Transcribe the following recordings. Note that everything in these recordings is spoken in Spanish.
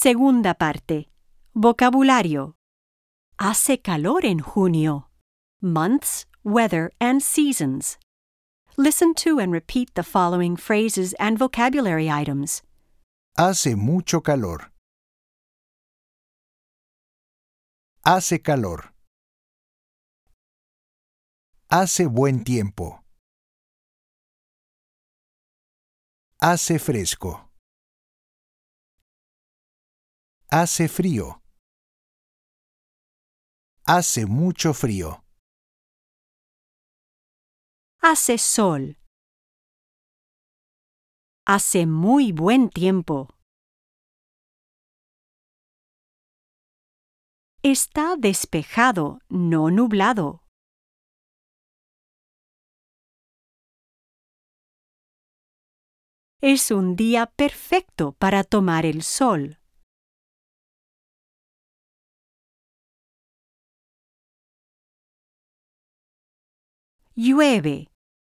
Segunda parte. Vocabulario. Hace calor en junio. Months, weather, and seasons. Listen to and repeat the following phrases and vocabulary items. Hace mucho calor. Hace calor. Hace buen tiempo. Hace fresco. Hace frío. Hace mucho frío. Hace sol. Hace muy buen tiempo. Está despejado, no nublado. Es un día perfecto para tomar el sol. Llueve.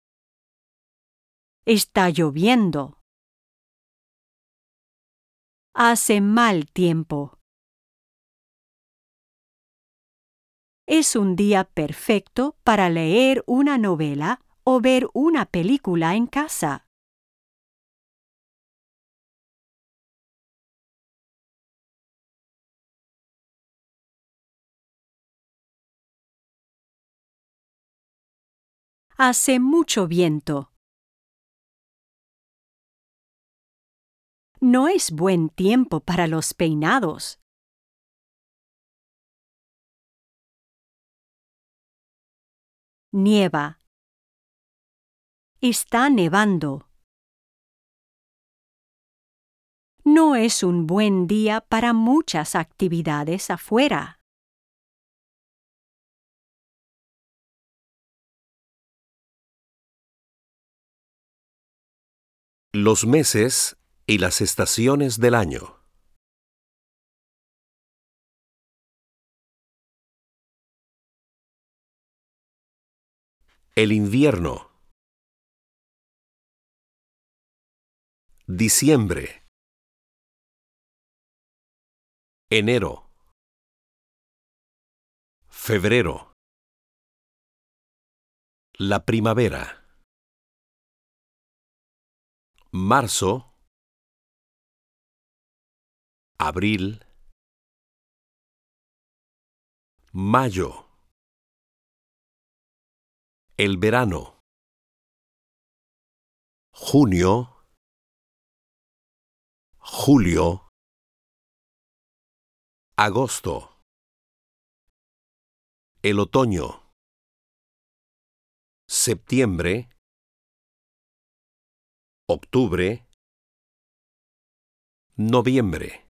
Está lloviendo. Hace mal tiempo. Es un día perfecto para leer una novela o ver una película en casa. Hace mucho viento. No es buen tiempo para los peinados. Nieva. Está nevando. No es un buen día para muchas actividades afuera. Los meses y las estaciones del año. El invierno. Diciembre. Enero. Febrero. La primavera. Marzo. Abril. Mayo. El verano. Junio. Julio. Agosto. El otoño. Septiembre. Octubre. Noviembre.